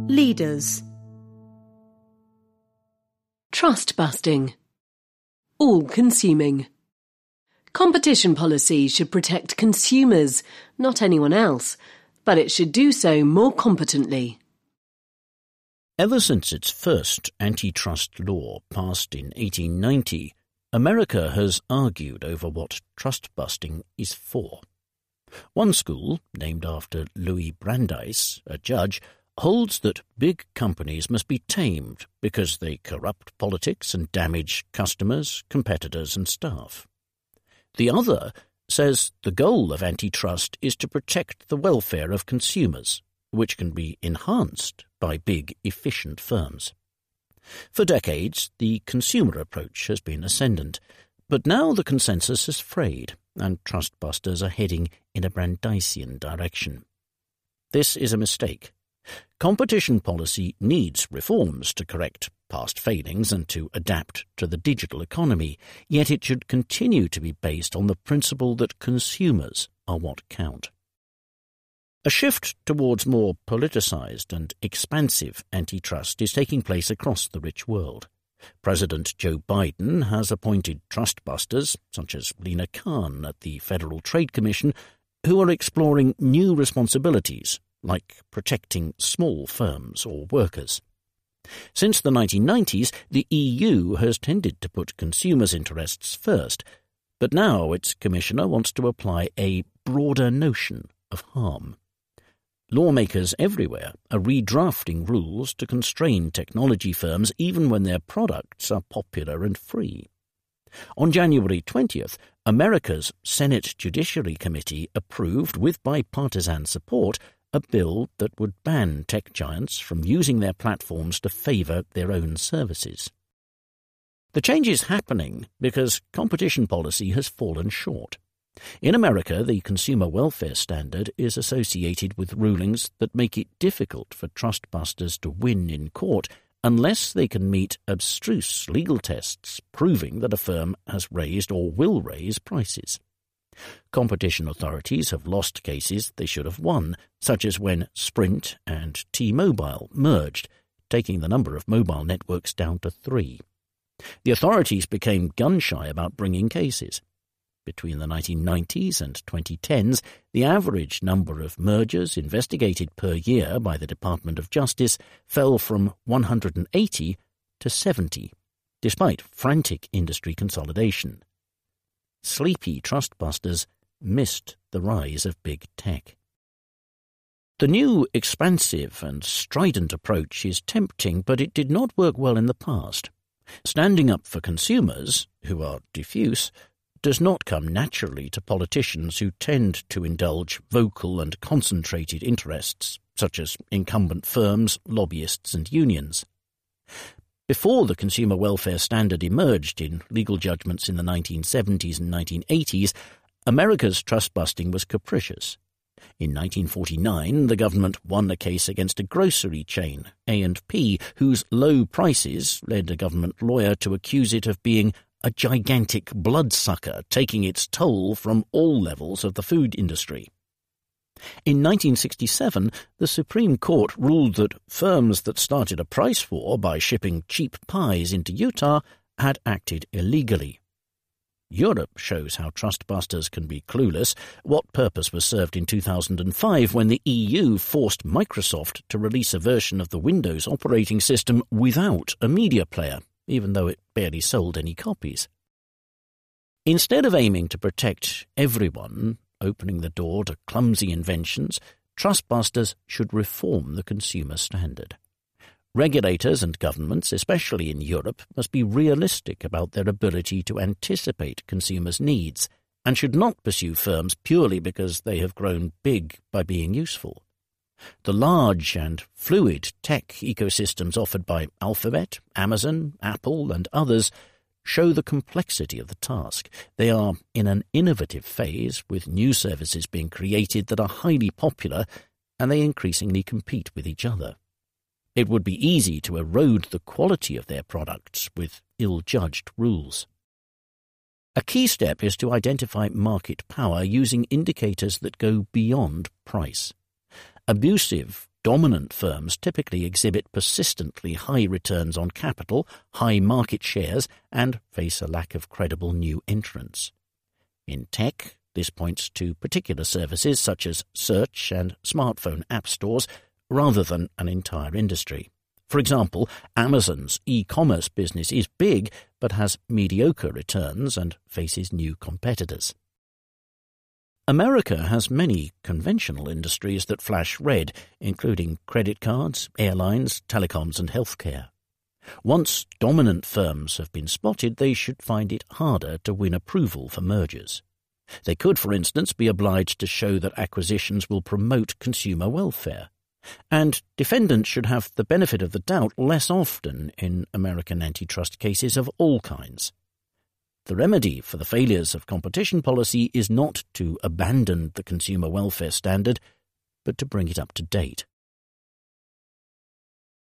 Leaders. Trust-busting. All-consuming. Competition policy should protect consumers, not anyone else, but it should do so more competently. Ever since its first antitrust law passed in 1890, America has argued over what trust-busting is for. One school, named after Louis Brandeis, a judge, holds that big companies must be tamed because they corrupt politics and damage customers, competitors and staff. The other says the goal of antitrust is to protect the welfare of consumers, which can be enhanced by big, efficient firms. For decades, the consumer approach has been ascendant, but now the consensus has frayed, and trustbusters are heading in a Brandeisian direction. This is a mistake. Competition policy needs reforms to correct past failings and to adapt to the digital economy, yet it should continue to be based on the principle that consumers are what count. A shift towards more politicized and expansive antitrust is taking place across the rich world. President Joe Biden has appointed trustbusters, such as Lina Khan at the Federal Trade Commission, who are exploring new responsibilities like protecting small firms or workers. Since the 1990s, the EU has tended to put consumers' interests first, but now its commissioner wants to apply a broader notion of harm. Lawmakers everywhere are redrafting rules to constrain technology firms even when their products are popular and free. On January 20th, America's Senate Judiciary Committee approved, with bipartisan support, a bill that would ban tech giants from using their platforms to favour their own services. The change is happening because competition policy has fallen short. In America, the consumer welfare standard is associated with rulings that make it difficult for trustbusters to win in court unless they can meet abstruse legal tests proving that a firm has raised or will raise prices. Competition authorities have lost cases they should have won, such as when Sprint and T-Mobile merged, taking the number of mobile networks down to 3. The authorities became gun-shy about bringing cases. Between the 1990s and 2010s, the average number of mergers investigated per year by the Department of Justice fell from 180 to 70, despite frantic industry consolidation. Sleepy trustbusters missed the rise of big tech. The new expansive and strident approach is tempting, but it did not work well in the past. Standing up for consumers, who are diffuse, does not come naturally to politicians who tend to indulge vocal and concentrated interests, such as incumbent firms, lobbyists and unions. Before the consumer welfare standard emerged in legal judgments in the 1970s and 1980s, America's trust-busting was capricious. In 1949, the government won a case against a grocery chain, A&P, whose low prices led a government lawyer to accuse it of being a gigantic bloodsucker taking its toll from all levels of the food industry. In 1967, the Supreme Court ruled that firms that started a price war by shipping cheap pies into Utah had acted illegally. Europe shows how trustbusters can be clueless. What purpose was served in 2005 when the EU forced Microsoft to release a version of the Windows operating system without a media player, even though it barely sold any copies? Instead of aiming to protect everyone, opening the door to clumsy inventions, trustbusters should reform the consumer standard. Regulators and governments, especially in Europe, must be realistic about their ability to anticipate consumers' needs and should not pursue firms purely because they have grown big by being useful. The large and fluid tech ecosystems offered by Alphabet, Amazon, Apple, and others show the complexity of the task. They are in an innovative phase, with new services being created that are highly popular, and they increasingly compete with each other. It would be easy to erode the quality of their products with ill-judged rules. A key step is to identify market power using indicators that go beyond price. Abusive dominant firms typically exhibit persistently high returns on capital, high market shares, and face a lack of credible new entrants. In tech, this points to particular services such as search and smartphone app stores, rather than an entire industry. For example, Amazon's e-commerce business is big but has mediocre returns and faces new competitors. America has many conventional industries that flash red, including credit cards, airlines, telecoms and healthcare. Once dominant firms have been spotted, they should find it harder to win approval for mergers. They could, for instance, be obliged to show that acquisitions will promote consumer welfare. And defendants should have the benefit of the doubt less often in American antitrust cases of all kinds. The remedy for the failures of competition policy is not to abandon the consumer welfare standard, but to bring it up to date.